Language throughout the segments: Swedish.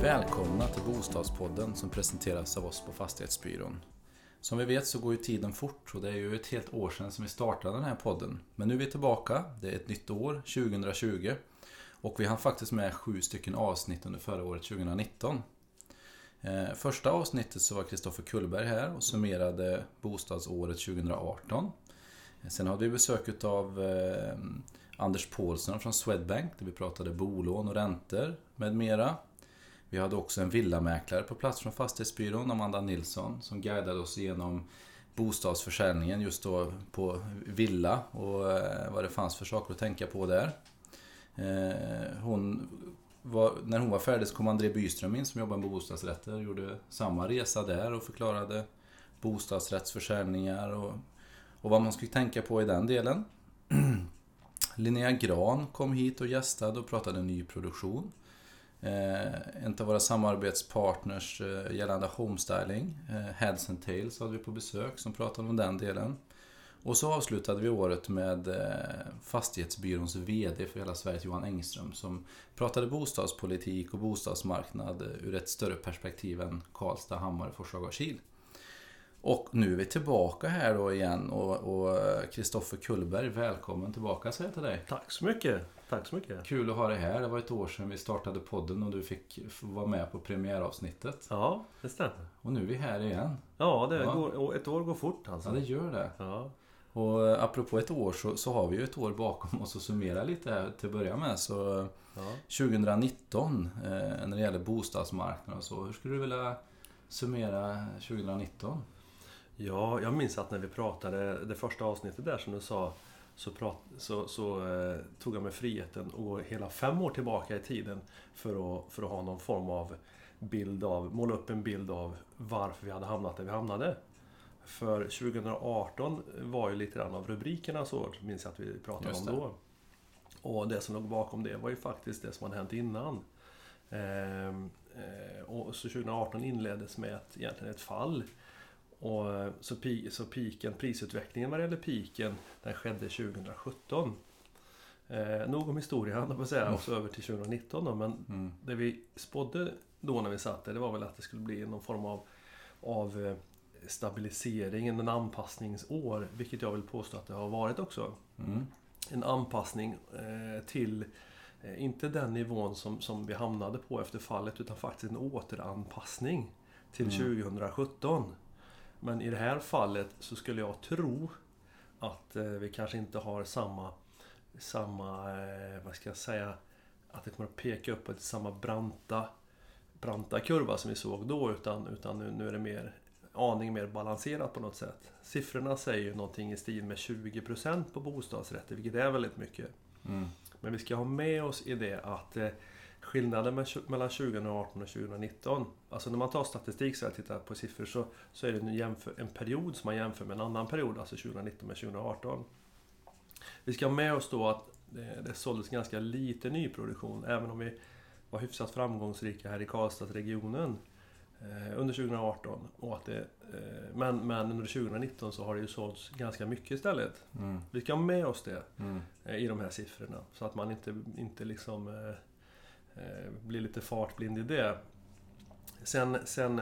Välkomna till Bostadspodden som presenteras av oss på Fastighetsbyrån. Som vi vet så går ju tiden fort och det är ju ett helt år sedan som vi startade den här podden. Men nu är vi tillbaka, det är ett nytt år, 2020. Och vi har faktiskt med 7 stycken avsnitt under förra året, 2019. Första avsnittet så var Kristoffer Kullberg här och summerade bostadsåret 2018. Sen hade vi besök av Anders Paulsson från Swedbank där vi pratade bolån och räntor med mera. Vi hade också en villamäklare på plats från Fastighetsbyrån, Amanda Nilsson, som guidade oss igenom bostadsförsäljningen just då på villa och vad det fanns för saker att tänka på där. När hon var färdig så kom André Byström in som jobbar med bostadsrätter och gjorde samma resa där och förklarade bostadsrättsförsäljningar och vad man skulle tänka på i den delen. Linnea Gran kom hit och gästade och pratade ny produktion. En av våra samarbetspartners gällande homestyling, Heads and Tails, hade vi på besök som pratade om den delen. Och så avslutade vi året med Fastighetsbyråns vd för hela Sverige, Johan Engström, som pratade bostadspolitik och bostadsmarknad ur ett större perspektiv än Karlstad, Hammarö, Forshaga och Kil. Och nu är vi tillbaka här då igen och Kristoffer Kullberg, välkommen tillbaka säger jag till dig. Tack så mycket. Tack så mycket. Kul att ha dig här. Det var ett år sedan vi startade podden och du fick vara med på premiäravsnittet. Ja, det stämmer. Och nu är vi här igen. Ja, ett år går fort alltså. Ja, det gör det. Ja. Och apropå ett år så har vi ju ett år bakom oss att summera lite här till att börja med. Så 2019 när det gäller bostadsmarknaden och så. Hur skulle du vilja summera 2019? Ja, jag minns att när vi pratade det första avsnittet där som du sa så tog jag mig friheten att gå hela 5 år tillbaka i tiden för att ha någon form av måla upp en bild av varför vi hade hamnat där vi hamnade. För 2018 var ju lite grann av rubrikerna så minns jag att vi pratade om då. Och det som låg bakom det var ju faktiskt det som hade hänt innan. Och så 2018 inleddes med egentligen ett fall. Och så prisutvecklingen vad det gäller piken, den skedde 2017. Nog om historien på säga, och så över till 2019 då, men det vi spådde då när vi satt där, det var väl att det skulle bli någon form av stabilisering, en anpassningsår, vilket jag vill påstå att det har varit också. En anpassning till inte den nivån som vi hamnade på efter fallet, utan faktiskt en återanpassning till 2017. Men i det här fallet så skulle jag tro att vi kanske inte har samma vad ska jag säga, att det kommer att peka upp på samma branta kurva som vi såg då, utan nu är det aning mer balanserat på något sätt. Siffrorna säger ju någonting i stil med 20% på bostadsrätter, vilket är väldigt mycket. Men vi ska ha med oss i det att skillnaden mellan 2018 och 2019, alltså när man tar statistik så här, tittar på siffror så är det en period som man jämför med en annan period, alltså 2019 med 2018. Vi ska ha med oss då att det såldes ganska lite nyproduktion, även om vi var hyfsat framgångsrika här i Karlstadsregionen under 2018. Och att men under 2019 så har det ju sålts ganska mycket istället. Vi ska ha med oss det i de här siffrorna, så att man inte liksom blir lite fartblind i det. Sen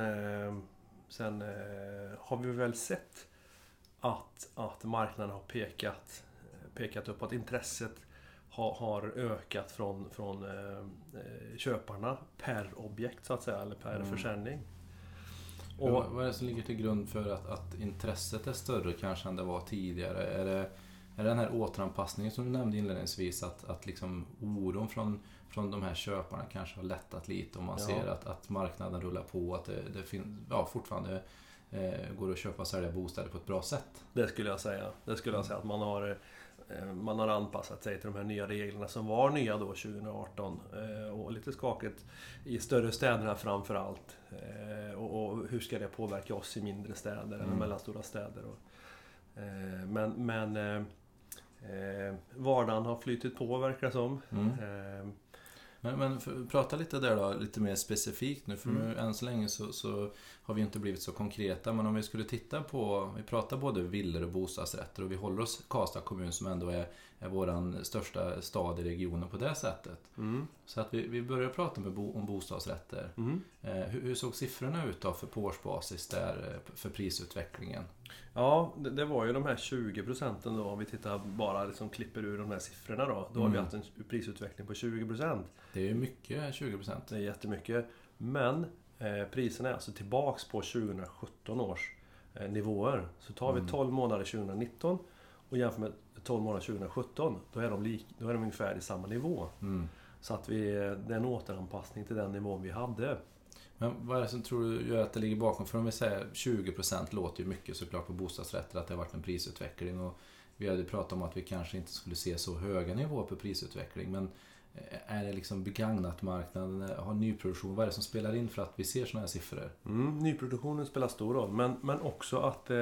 har vi väl sett att marknaden har pekat upp att intresset har ökat från köparna per objekt så att säga, eller per försäljning. Och vad är det som ligger till grund för att intresset är större kanske än det var tidigare? Är det den här återanpassningen som du nämnde inledningsvis, att liksom oron från de här köparna kanske har lättat lite och man ser att marknaden rullar på, att det fortfarande går att köpa och sälja bostäder på ett bra sätt? Det skulle jag säga att man har anpassat sig till de här nya reglerna som var nya då 2018 och lite skakigt i större städerna framför allt. Och hur ska det påverka oss i mindre städer eller mellanstora städer? Men vardagen har flyttit på verkar det som. Men prata lite där då, lite mer specifikt nu, för nu än så länge så har vi inte blivit så konkreta, men om vi skulle titta på, vi pratar både villor och bostadsrätter och vi håller oss Karlstad kommun som ändå är våran största stad i regionen på det sättet. Så att vi börjar prata om bostadsrätter. Hur såg siffrorna ut då på årsbasis där för prisutvecklingen? Ja, det var ju de här 20% då, om vi tittar bara liksom klipper ur de här siffrorna då har vi haft en prisutveckling på 20%. Det är ju mycket, 20%. Det är jättemycket. Men priserna är alltså tillbaks på 2017 års nivåer. Så tar vi 12 månader 2019 och jämför med 12 månader 2017, då är de ungefär i samma nivå. Så att det är en återanpassning till den nivån vi hade. Men vad är det som tror du gör att det ligger bakom? För om vi säger 20% låter ju mycket såklart på bostadsrätter, att det har varit en prisutveckling, och vi hade pratat om att vi kanske inte skulle se så höga nivåer på prisutveckling, men är det liksom begagnat marknaden, har nyproduktion, vad är det som spelar in för att vi ser såna här siffror? Nyproduktionen spelar stor roll, men också att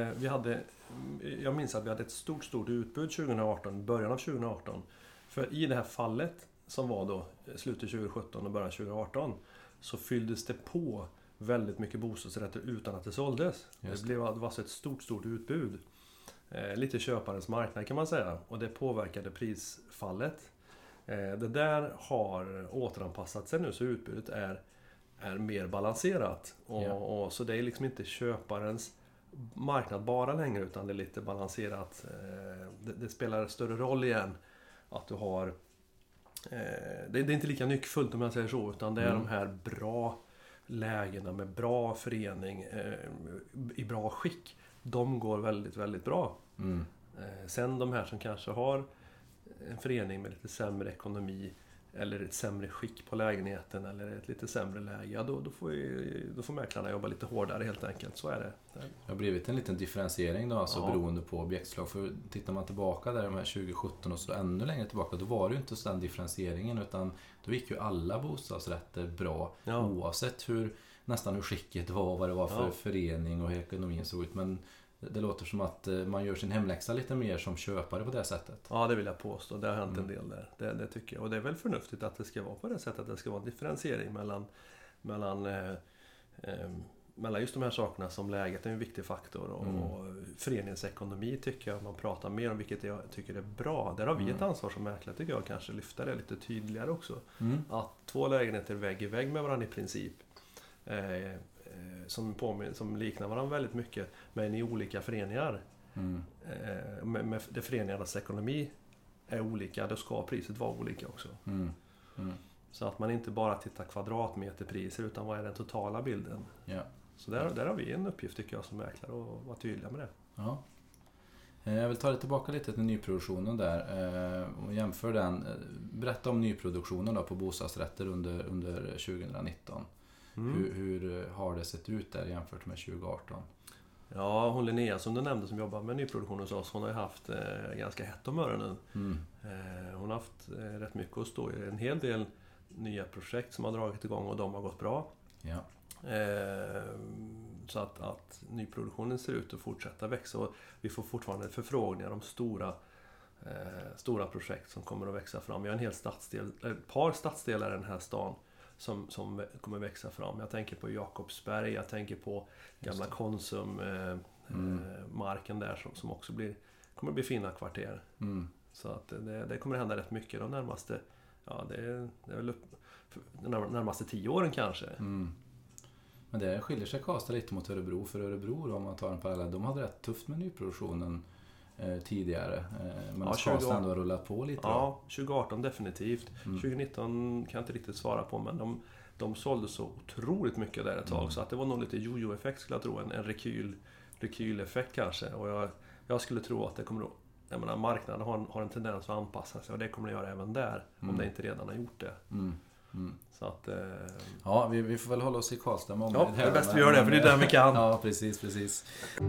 jag minns att vi hade ett stort utbud 2018, början av 2018. För i det här fallet som var då slutet 2017 och början 2018, så fylldes det på väldigt mycket bostadsrätter utan att det såldes. Det var så ett stort utbud. Lite köparens marknad kan man säga. Och det påverkade prisfallet. Det där har återanpassat sig nu, så utbudet är mer balanserat. Och så det är liksom inte köparens marknad bara längre, utan det är lite balanserat. Det spelar större roll igen att du har... Det är inte lika nyckfullt om jag säger så, utan det är de här bra lägena med bra förening i bra skick. De går väldigt, väldigt bra. Sen de här som kanske har en förening med lite sämre ekonomi eller ett sämre skick på lägenheten eller ett lite sämre läge, då får mäklarna jobba lite hårdare helt enkelt. Så är det. Det har blivit en liten differentiering då, alltså beroende på objektslag. För tittar man tillbaka där de här 2017 och så ännu längre tillbaka, då var det ju inte så den differentieringen, utan då gick ju alla bostadsrätter bra, oavsett nästan hur skicket var och vad det var för förening och hur ekonomin såg ut. Men det låter som att man gör sin hemläxa lite mer som köpare på det sättet. Ja, det vill jag påstå. Det har hänt en del där. Det tycker jag. Och det är väl förnuftigt att det ska vara på det sättet. Att det ska vara en differentiering mellan just de här sakerna, som läget är en viktig faktor. Och föreningens ekonomi tycker jag man pratar mer om, vilket jag tycker är bra. Där har vi ett ansvar som mäklare, tycker jag, kanske lyfta det lite tydligare också. Att 2 lägenheter vägg i vägg med varandra i princip. Som liknar varandra väldigt mycket, men i olika föreningar. Med de föreningarnas ekonomi är olika, då ska priset vara olika också. Så att man inte bara tittar kvadratmeterpriser, utan vad är den totala bilden. Så där har vi en uppgift, tycker jag, som mäklare, och vara tydliga med det. Ja. Jag vill ta det tillbaka lite till nyproduktionen där och jämför den. Berätta om nyproduktionen då på bostadsrätter under 2019. Hur har det sett ut där jämfört med 2018? Ja, hon Linnea som du nämnde, som jobbar med nyproduktion hos oss, hon har ju haft ganska hett om öronen. Hon har haft rätt mycket att stå i. En hel del nya projekt som har dragit igång, och de har gått bra. Så att nyproduktionen ser ut att fortsätta växa, och vi får fortfarande förfrågningar om stora projekt som kommer att växa fram. Vi har ett par stadsdelar i den här stan som kommer växa fram. Jag tänker på Jakobsberg, jag tänker på gamla Konsum marken där som också kommer bli fina kvarter. Så att det kommer att hända rätt mycket de närmaste, det är väl de närmaste 10 åren kanske. Men det skiljer sig Karlstad lite mot Örebro, för Örebro, om man tar en parallell, de hade rätt tufft med nyproduktionen tidigare, men Karlstad ändå har rullat på lite. Ja, 2018 definitivt. 2019 kan jag inte riktigt svara på, men de sålde så otroligt mycket där ett tag, så att det var nog lite jojo-effekt, skulle jag tro, en rekyleffekt kanske. Och jag skulle tro att det kommer att, jag menar, marknaden har en tendens att anpassa sig, och det kommer att göra även där, om det inte redan har gjort det. Så att, ja, vi får väl hålla oss i Karlstad. Det är bäst vi gör det, för det är där vi kan. Ja, precis.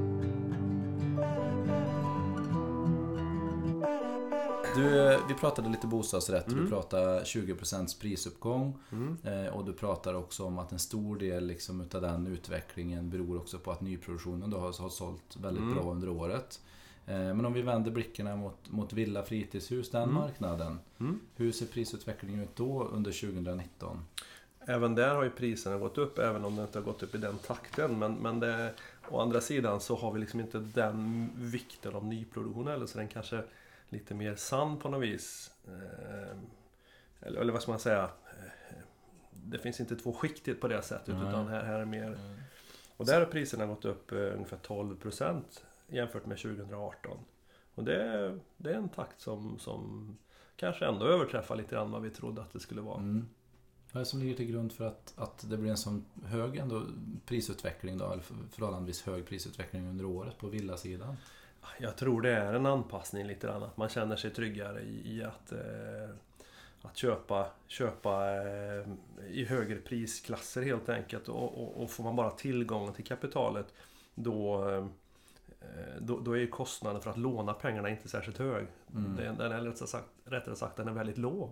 Vi pratade lite bostadsrätt, vi pratade 20% prisuppgång, och du pratar också om att en stor del liksom utav den utvecklingen beror också på att nyproduktionen då har sålt väldigt bra under året. Men om vi vänder blickarna mot villa fritidshus, den marknaden. Hur ser prisutvecklingen ut då under 2019? Även där har ju priserna gått upp, även om det inte har gått upp i den takten. Men å andra sidan så har vi liksom inte den vikten av nyproduktion eller så den kanske lite mer sann på något vis. Eller vad ska man säga? Det finns inte två skiktigt på det sättet, utan här är mer... Och där har priserna gått upp ungefär 12% jämfört med 2018. Och det är en takt som kanske ändå överträffar lite grann vad vi trodde att det skulle vara. Vad är det som ligger till grund för att det blir en sån hög ändå prisutveckling då, eller förhållandevis hög prisutveckling under året på villasidan? Jag tror det är en anpassning lite grann, att man känner sig tryggare i att köpa i högre prisklasser helt enkelt, och får man bara tillgång till kapitalet då är ju kostnaden för att låna pengarna inte särskilt hög. Den är rättare sagt den är väldigt låg.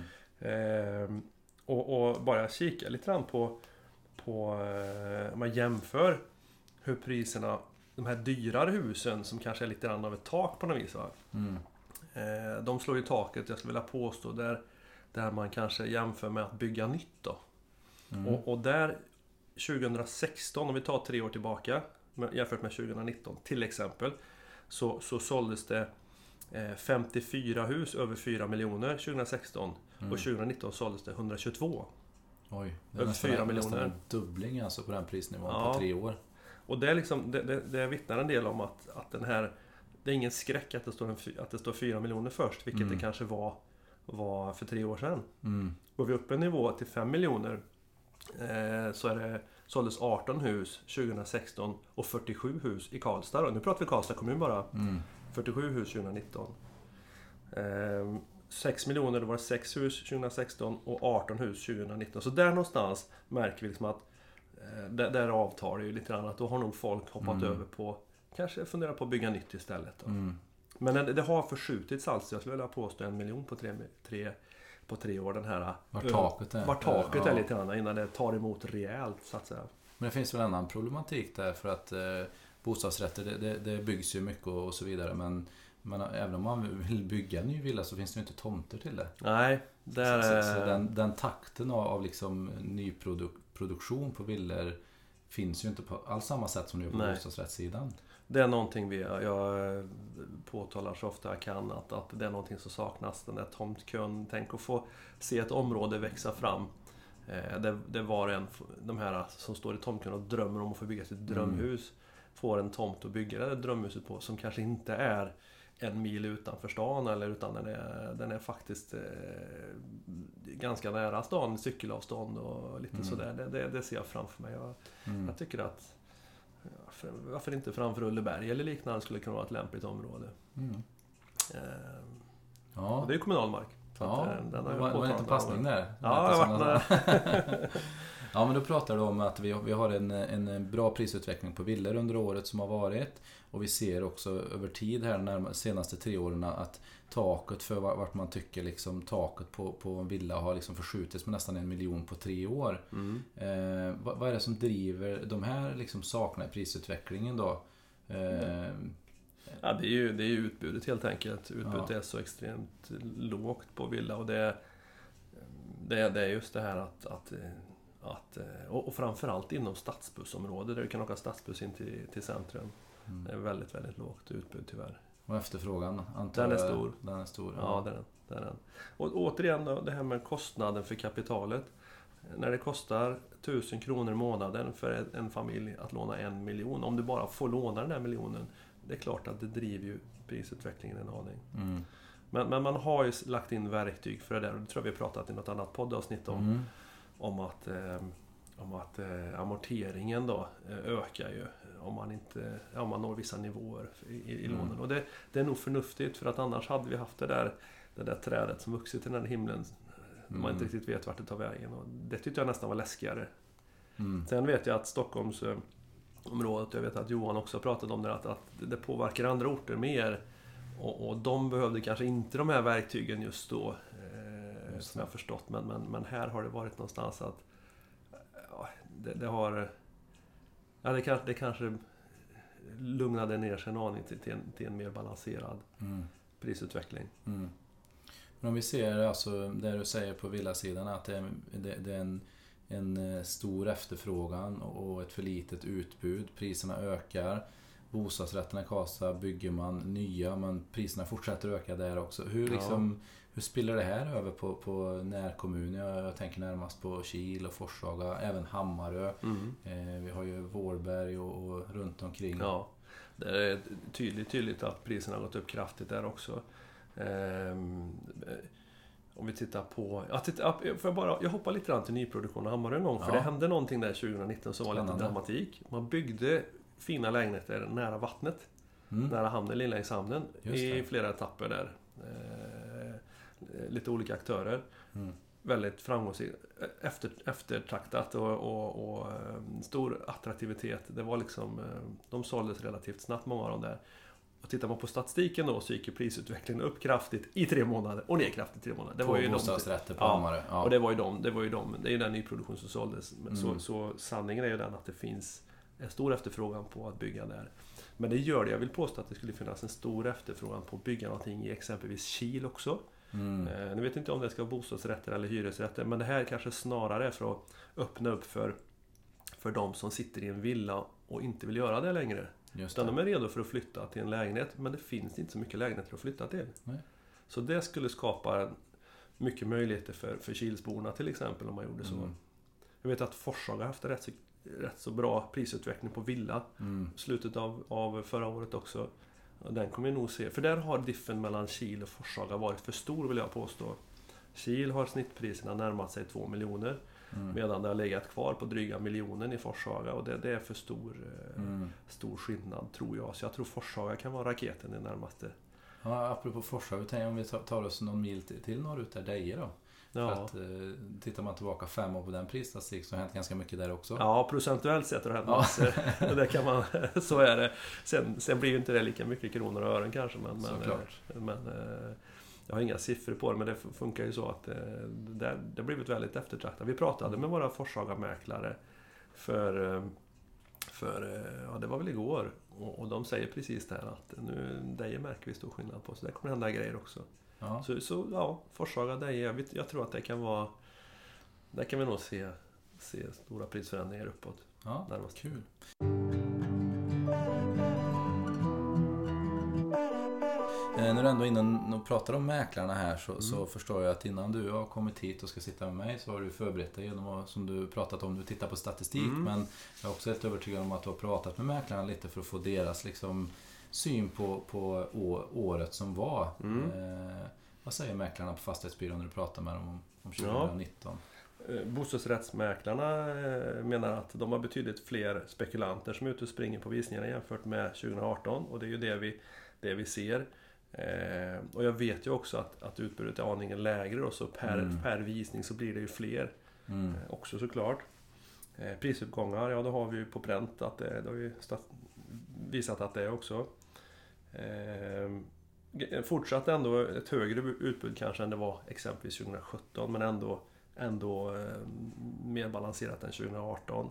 Och bara kika lite grann på om man jämför hur priserna, de här dyrare husen som kanske är lite grann av ett tak på något vis, va? De slår ju taket, jag skulle vilja påstå, där man kanske jämför med att bygga nytt då. Och där 2016, om vi tar 3 år tillbaka jämfört med 2019 till exempel, så såldes det 54 hus över 4 miljoner 2016 och 2019 såldes det 122. Oj, det är över 4 miljoner. En dubbling alltså på den prisnivån på 3 år. Och det är liksom, det vittnar en del om att den här, det är ingen skräck att det står 4 miljoner först, vilket det kanske var för 3 år sedan. Går vi upp en nivå till 5 miljoner så såldes 18 hus 2016 och 47 hus i Karlstad då. Nu pratar vi Karlstad kommun bara. 47 hus 2019. 6 miljoner, då var det 6 hus 2016 och 18 hus 2019. Så där någonstans märker vi liksom att där avtar det ju lite grann, att då har nog folk hoppat över på, kanske fundera på att bygga nytt istället då. Men det har förskjutits alltså, jag skulle vilja påstå 1 miljon på 3 år, den här var taket är lite grann innan det tar emot rejält så att säga. Men det finns väl en annan problematik där, för att bostadsrätter det byggs ju mycket och så vidare, men även om man vill bygga en ny villa så finns det ju inte tomter till det. Nej, så den takten av liksom nyproduktion på villor finns ju inte på alls samma sätt som nu på bostadsrättssidan. Det är någonting jag påtalar så ofta jag kan, att det är någonting som saknas, den där tomtkön. Tänk att få se ett område växa fram. Det var de här som står i tomtkön och drömmer om att få bygga sitt drömhus, får en tomt att bygga det drömhuset på, som kanske inte är 1 mil utanför stan, utan den är faktiskt ganska nära stan, cykelavstånd och lite sådär. Det ser jag framför mig. Jag tycker att varför inte framför Ulleberg eller liknande skulle kunna vara ett lämpligt område. Det är ju kommunalmark. Det var en liten passning där. Ja, men då pratar du om att vi har en bra prisutveckling på villor under året som har varit, och vi ser också över tid här de senaste 3 åren att taket för vart man tycker liksom taket på en villa har liksom förskjutits med nästan 1 miljon på 3 år. Vad är det som driver de här liksom sakerna i prisutvecklingen då? Ja, det är ju utbudet helt enkelt. Utbudet är så extremt lågt på villa, och det är just det här att och framförallt inom stadsbussområdet där du kan åka stadsbuss in till centrum. Det är väldigt, väldigt lågt utbud tyvärr. Och efterfrågan den är stor. Den är stor. Ja, det är den. Och återigen då, det här med kostnaden för kapitalet. När det kostar 1000 kronor i månaden för en familj att låna 1 miljon, om du bara får låna den här miljonen, det är klart att det driver ju prisutvecklingen en aning. Men man har ju lagt in verktyg för det där, och det tror jag vi har pratat i något annat poddavsnitt om att amorteringen då ökar ju om man når vissa nivåer i lånen. Och det är nog förnuftigt, för att annars hade vi haft det där trädet som vuxit i den här himlen, man inte riktigt vet vart det tar vägen, och det tyckte jag nästan var läskigare. Sen vet jag att Stockholmsområdet, jag vet att Johan också pratat om det, att det påverkar andra orter mer, och de behövde kanske inte de här verktygen just då, som jag har förstått, men här har det varit någonstans att det kanske lugnade ner sig en aning till en mer balanserad prisutveckling. Men om vi ser alltså det du säger på villasidan, att det är en stor efterfrågan och ett för litet utbud. Priserna ökar. Bostadsrätterna i Karlstad bygger man nya, men priserna fortsätter öka där också. Hur spiller det här över på närkommuner? Jag tänker närmast på Kil och Forshaga, även Hammarö. Vi har ju Vårberg och runt omkring. Ja, det är tydligt att priserna har gått upp kraftigt där också. Om vi tittar på... Jag hoppar lite grann till nyproduktion av Hammarö en gång. För det hände någonting där 2019 som var lite dramatik. Man byggde fina lägenheter nära vattnet. Nära hamnen, Lillhängshamnen. I flera etapper där. Lite olika aktörer. Väldigt framgångsrikt. Eftertraktat och stor attraktivitet. Det var liksom... De såldes relativt snabbt, många av dem där. Och tittar man på statistiken då, så gick prisutvecklingen upp kraftigt i 3 månader och ner kraftigt i 3 månader. Det var ju bostadsrätter på Hammarö. Ja. Och det var ju det är ju den nyproduktion som såldes. Så sanningen är ju den att det finns en stor efterfrågan på att bygga där. Men det gör det. Jag vill påstå att det skulle finnas en stor efterfrågan på att bygga någonting i exempelvis Kil också. Nu vet inte om det ska vara bostadsrätter eller hyresrätter, men det här kanske snarare är för att öppna upp för de som sitter i en villa och inte vill göra det längre. Utan de är redo för att flytta till en lägenhet, men det finns inte så mycket lägenheter att flytta till. Nej. Så det skulle skapa mycket möjligheter för Kilsborna till exempel, om man gjorde så. Jag vet att Forshaga har haft rätt så bra prisutveckling på villa slutet av förra året också. Och den kommer jag nog se, för där har diffen mellan Kil och Forshaga varit för stor, vill jag påstå. Kil har snittpriserna närmat sig 2 miljoner. Medan det har legat kvar på dryga miljonen i Forshaga. Och det är för stor skillnad, tror jag. Så jag tror Forshaga kan vara raketen i närmaste. Ja, apropå Forshaga, tänk om vi tar oss någon mil till norrut där Deje då. Ja. För att tittar man tillbaka 5 år på den prisstatistik så har hänt ganska mycket där också. Ja, procentuellt sett har det hänt massor. Det kan man, så är det. Sen blir ju inte det lika mycket kronor och ören kanske. Men jag har inga siffror på det, men det funkar ju så att det har blivit väldigt eftertraktat. Vi pratade med våra Forshaga-mäklare för det var väl igår. Och de säger precis det här att nu Deje märker vi stor skillnad på. Så det kommer hända grejer också. Ja. Så Forshaga, Deje, jag tror att det kan vara... Där kan vi nog se stora prisförändringar uppåt. Ja, närmast. Kul. När du ändå är inne och pratar om mäklarna här så förstår jag att innan du har kommit hit och ska sitta med mig så har du förberett dig genom att, som du pratat om, du tittar på statistik. Men jag är också helt övertygad om att du har pratat med mäklarna lite för att få deras liksom, syn på året som var. Vad säger mäklarna på Fastighetsbyrån när du pratar med dem om 2019? Bostadsrättsmäklarna menar att de har betydligt fler spekulanter som är ute och springer på visningarna jämfört med 2018. Och det är ju det vi ser. Och jag vet ju också att utbudet är aningen lägre och så per visning så blir det ju fler också såklart. Prisuppgångar, ja, då har vi ju på pränt att det har ju visat att det är också. Fortsatt ändå ett högre utbud kanske än det var exempelvis 2017, men ändå mer balanserat än 2018.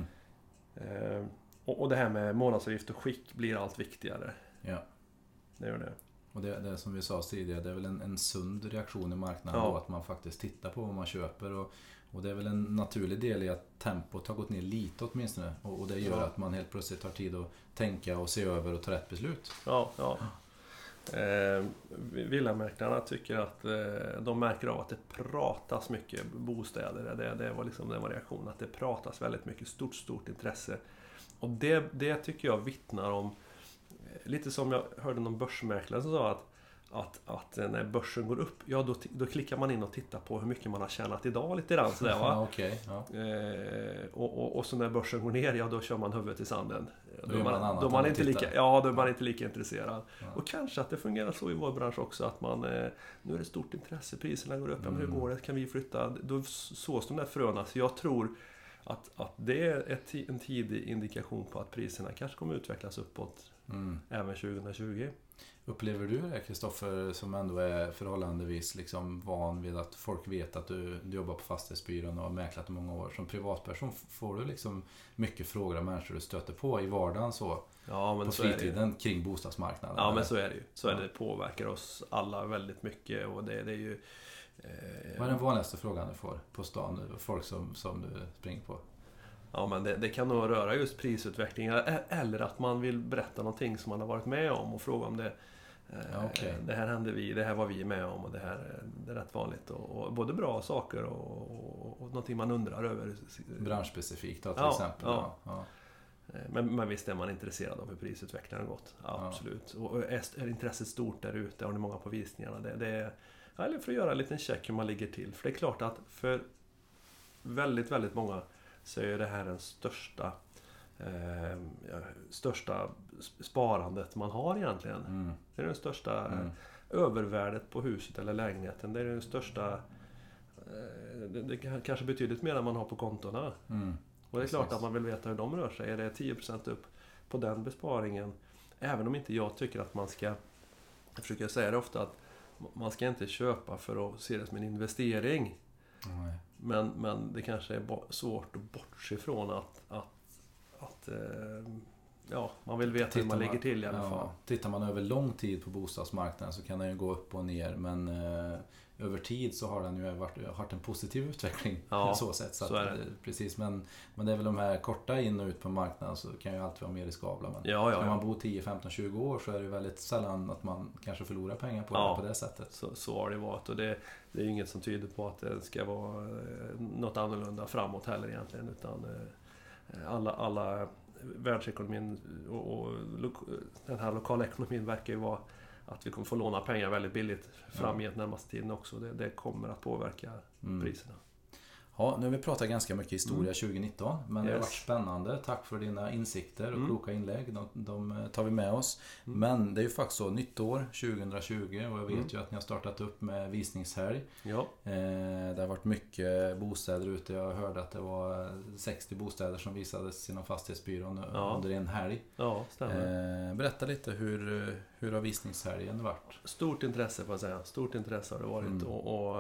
Och det här med månadsavgift och skick blir allt viktigare. Ja. Det gör det. Och det som vi sa tidigare, det är väl en sund reaktion i marknaden då, att man faktiskt tittar på vad man köper och det är väl en naturlig del i att tempot har gått ner lite åtminstone och det gör att man helt plötsligt tar tid att tänka och se över och ta rätt beslut. Ja. Villamäklarna tycker att de märker av att det pratas mycket bostäder. Det var reaktionen, att det pratas väldigt mycket, stort intresse. Och det tycker jag vittnar om, lite som jag hörde någon börsmäklare som sa att när börsen går upp, ja då klickar man in och tittar på hur mycket man har tjänat idag lite grann sådär, va? Okay, ja. Och så när börsen går ner, ja då kör man huvudet i sanden. Då är man inte lika intresserad. Ja. Och kanske att det fungerar så i vår bransch också, att man nu är det stort intresse, priserna går upp, men hur går det, kan vi flytta? Då sås de där fröna. Så jag tror att det är en tidig indikation på att priserna kanske kommer utvecklas uppåt även 2020. Upplever du det, Kristoffer, som ändå är förhållandevis liksom van vid att folk vet att du jobbar på Fastighetsbyrån och har mäklat i många år. Som privatperson får du liksom mycket frågor av människor du stöter på i vardagen så. Ja, men på så är det ju. fritiden kring bostadsmarknaden. Ja, men så är det ju. Så är det påverkar oss alla väldigt mycket och det är ju... Vad är den vanligaste frågan du får på stan nu? Folk som du springer på? Ja, men det kan nog röra just prisutvecklingen eller att man vill berätta någonting som man har varit med om och fråga om det. Okay. Det här hände det här var vi med om och det här det är rätt vanligt. Och både bra saker och någonting man undrar över. Branschspecifikt då, till exempel. Ja. Men visst är man intresserad av hur prisutvecklingen har gått. Ja, absolut. Och är intresset stort där ute? Har ni många på visningarna? Eller för att göra en liten check hur man ligger till. För det är klart att för väldigt, väldigt många så är det här den största sparandet man har egentligen. Det är den största övervärdet på huset eller lägenheten. Det är den största... Det kanske betydligt mer än man har på kontona. Och det är klart att man vill veta hur de rör sig. Är det 10% upp på den besparingen? Även om inte jag tycker att man ska... Jag försöker säga det ofta att man ska inte köpa för att se det som en investering. Nej. Men det kanske är svårt att bortse ifrån att man vill veta hur man ligger till i alla fall. Tittar man över lång tid på bostadsmarknaden så kan den ju gå upp och ner, men över tid så har den ju varit en positiv utveckling på så sätt. Så att, precis, men det är väl de här korta in och ut på marknaden så kan ju alltid vara mer riskabla. Men när man bor 10, 15, 20 år så är det väldigt sällan att man kanske förlorar pengar på det sättet. Så har det varit och det är ju inget som tyder på att det ska vara något annorlunda framåt heller egentligen, utan alla världsekonomin och den här lokala ekonomin verkar ju vara att vi kommer få låna pengar väldigt billigt framgent närmaste tiden också. Det kommer att påverka priserna. Ja, nu har vi pratat ganska mycket historia 2019, men det har varit spännande. Tack för dina insikter och kloka inlägg. De tar vi med oss. Men det är ju faktiskt så, nytt år 2020 och jag vet ju att ni har startat upp med visningshelg. Ja. Det har varit mycket bostäder ute. Jag hörde att det var 60 bostäder som visades inom Fastighetsbyrån under en helg. Ja, stämmer. Berätta lite, hur har visningshelgen varit? Stort intresse får jag säga. Stort intresse har det varit och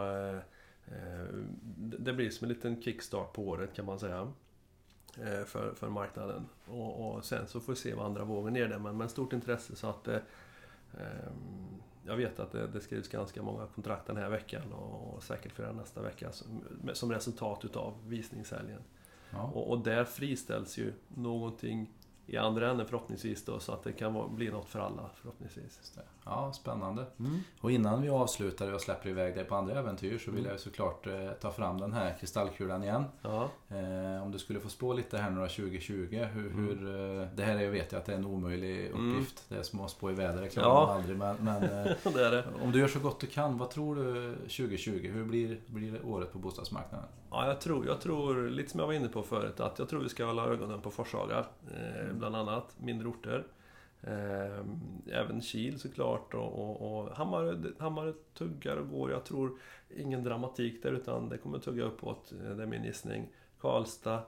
det blir som en liten kickstart på året kan man säga för marknaden och sen så får vi se vad andra vågen är det, men stort intresse så att jag vet att det skrivs ganska många kontrakt den här veckan och säkert flera nästa vecka som resultat utav visningshelgen. Och där friställs ju någonting i andra änden förhoppningsvis då, så att det kan bli något för alla förhoppningsvis. Ja, spännande. Och innan vi avslutar och släpper iväg dig på andra äventyr så vill jag såklart ta fram den här kristallkulan igen. Om du skulle få spå lite här några 2020, hur det här vet jag att det är en omöjlig uppgift. Det är som att spå i väder, det klarar man aldrig, men det är det. Om du gör så gott du kan, vad tror du 2020? Hur blir det året på bostadsmarknaden? Ja, jag tror lite som jag var inne på förut, att jag tror vi ska hålla ögonen på Forshaga, bland annat mindre orter. Även Kil såklart och Hammar tuggar och går. Jag tror ingen dramatik där, utan det kommer tugga uppåt, det är min gissning. Karlstad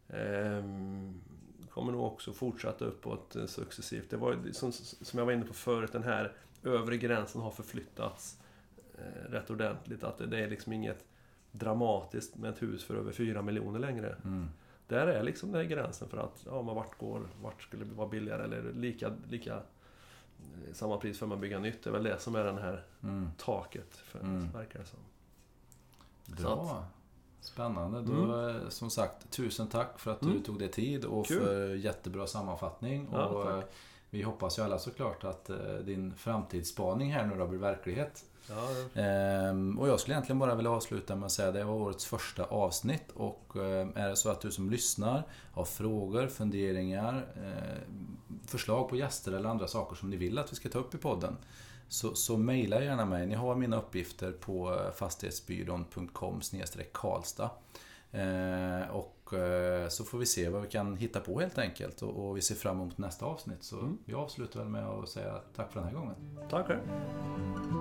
kommer nog också fortsätta uppåt successivt. Det var som jag var inne på förut, den här övre gränsen har förflyttats rätt ordentligt, att det är liksom inget dramatiskt med ett hus för över 4 miljoner längre. Där är liksom den här gränsen för att men vart skulle det vara billigare eller lika samma pris för man bygga nytt. Det är väl det som är den här taket för verkar det som. Bra. Spännande. Då, som sagt, tusen tack för att du tog dig tid och för jättebra sammanfattning. Och vi hoppas ju alla såklart att din framtidsspaning här nu då blir verklighet. Och jag skulle egentligen bara vilja avsluta med att säga att det var årets första avsnitt, och är det så att du som lyssnar har frågor, funderingar, förslag på gäster eller andra saker som ni vill att vi ska ta upp i podden, så mejla gärna mig. Ni har mina uppgifter på fastighetsbyrån.com/Karlstad. Och så får vi se vad vi kan hitta på helt enkelt, och vi ser fram emot nästa avsnitt. Så vi avslutar väl med att säga tack för den här gången. Tack.